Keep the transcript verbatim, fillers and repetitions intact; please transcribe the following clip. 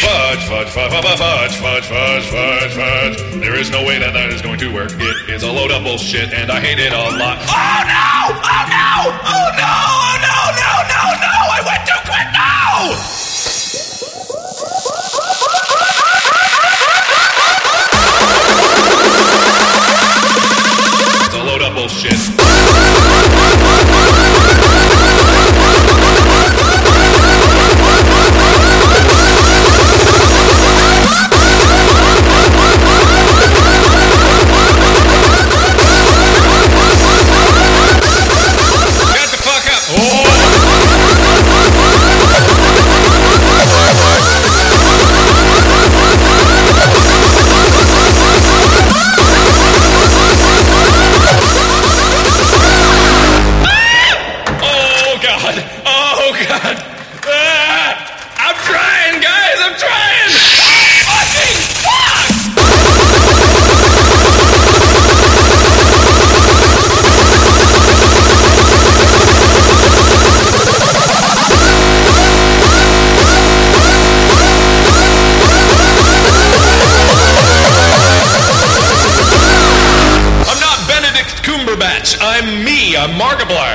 Fudge, fudge, fudge, fudge, fudge, fudge, fudge, fudge, fudge. There is no way that that is going to work. It is a load of bullshit, and I hate it a lot. Oh no! Oh no! Oh no! Oh no! No! No! No! I went too quick! No! It's a load of bullshit. I'm me, I'm Markiplier.